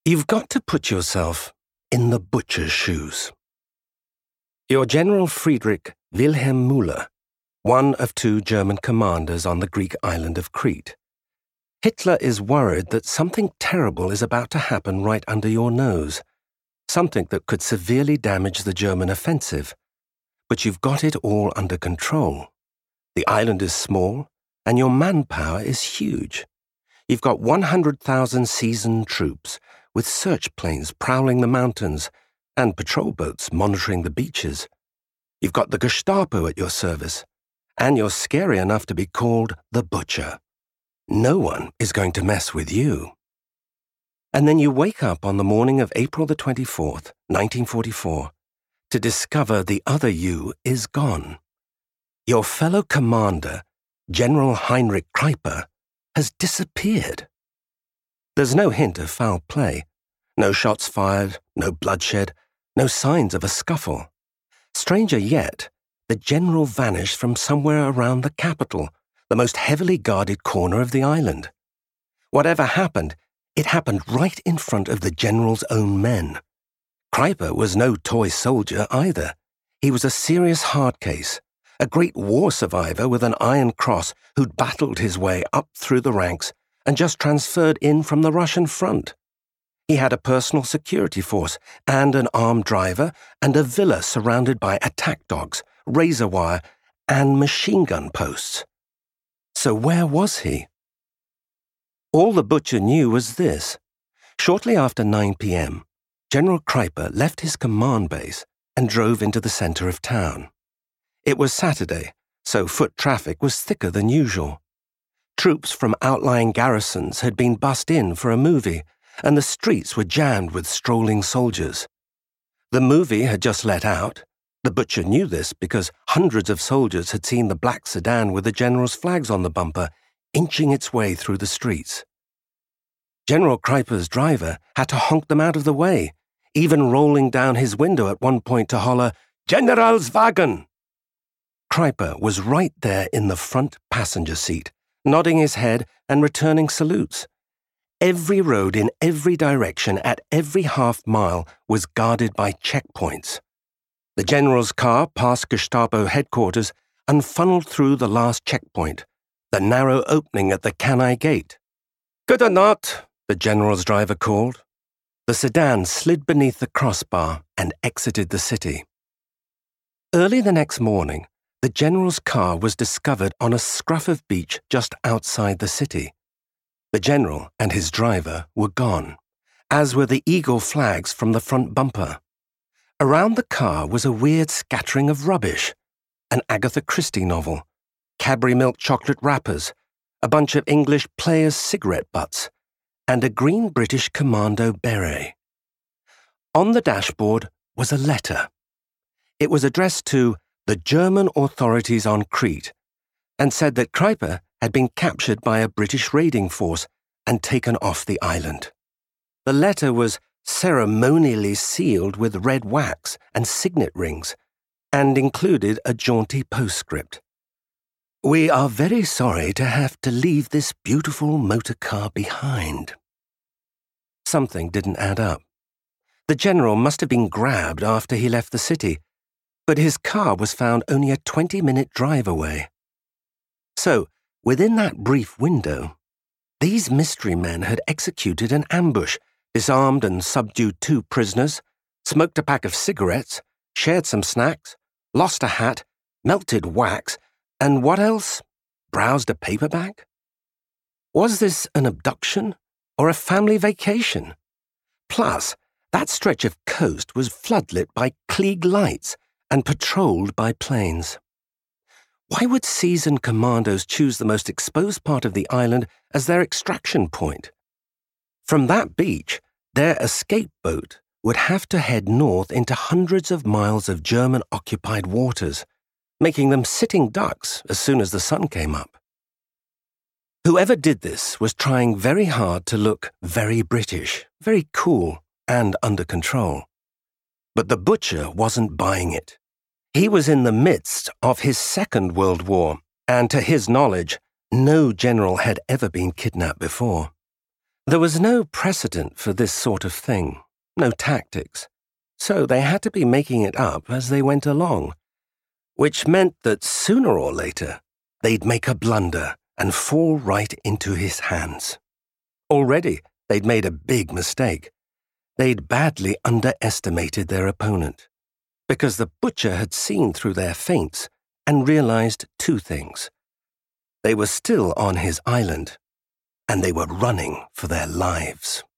You've got to put yourself in the butcher's shoes. You're General Friedrich Wilhelm Müller, one of two German commanders on the Greek island of Crete. Hitler is worried that something terrible is about to happen right under your nose, something that could severely damage the German offensive. But you've got it all under control. The island is small, and your manpower is huge. You've got 100,000 seasoned troops, with search planes prowling the mountains and patrol boats monitoring the beaches. You've got the Gestapo at your service, and you're scary enough to be called the Butcher. No one is going to mess with you. And then you wake up on the morning of April the 24th, 1944, to discover the other you is gone. Your fellow commander, General Heinrich Kreiper, has disappeared. There's no hint of foul play, no shots fired, no bloodshed, no signs of a scuffle. Stranger yet, the general vanished from somewhere around the capital, the most heavily guarded corner of the island. Whatever happened, it happened right in front of the general's own men. Kreiper was no toy soldier either. He was a serious hard case, a great war survivor with an Iron Cross who'd battled his way up through the ranks and just transferred in from the Russian front. He had a personal security force and an armed driver and a villa surrounded by attack dogs, razor wire, and machine gun posts. So where was he? All the Butcher knew was this. Shortly after 9 p.m., General Kreiper left his command base and drove into the center of town. It was Saturday, so foot traffic was thicker than usual. Troops from outlying garrisons had been bussed in for a movie, and the streets were jammed with strolling soldiers. The movie had just let out. The Butcher knew this because hundreds of soldiers had seen the black sedan with the general's flags on the bumper inching its way through the streets. General Kreiper's driver had to honk them out of the way, even rolling down his window at one point to holler, "Generalswagen!" Kreiper was right there in the front passenger seat, nodding his head and returning salutes. Every road in every direction at every half mile was guarded by checkpoints. The general's car passed Gestapo headquarters and funneled through the last checkpoint, the narrow opening at the Cannae Gate. "Good or not," the general's driver called. The sedan slid beneath the crossbar and exited the city. Early the next morning, the general's car was discovered on a scruff of beach just outside the city. The general and his driver were gone, as were the eagle flags from the front bumper. Around the car was a weird scattering of rubbish, an Agatha Christie novel, Cadbury milk chocolate wrappers, a bunch of English Players cigarette butts, and a green British Commando beret. On the dashboard was a letter. It was addressed to the German authorities on Crete and said that Kreiper had been captured by a British raiding force and taken off the island. The letter was ceremonially sealed with red wax and signet rings and included a jaunty postscript. "We are very sorry to have to leave this beautiful motor car behind." Something didn't add up. The general must have been grabbed after he left the city, but his car was found only a 20-minute drive away. So, within that brief window, these mystery men had executed an ambush, disarmed and subdued 2 prisoners, smoked a pack of cigarettes, shared some snacks, lost a hat, melted wax, and what else? Browsed a paperback? Was this an abduction or a family vacation? Plus, that stretch of coast was floodlit by Klieg lights and patrolled by planes. Why would seasoned commandos choose the most exposed part of the island as their extraction point? From that beach, their escape boat would have to head north into hundreds of miles of German-occupied waters, making them sitting ducks as soon as the sun came up. Whoever did this was trying very hard to look very British, very cool, and under control. But the Butcher wasn't buying it. He was in the midst of his Second World War, and to his knowledge, no general had ever been kidnapped before. There was no precedent for this sort of thing, no tactics, so they had to be making it up as they went along, which meant that sooner or later they'd make a blunder and fall right into his hands. Already they'd made a big mistake. They'd badly underestimated their opponent, because the butcher had seen through their feints and realized two things. They were still on his island, and they were running for their lives.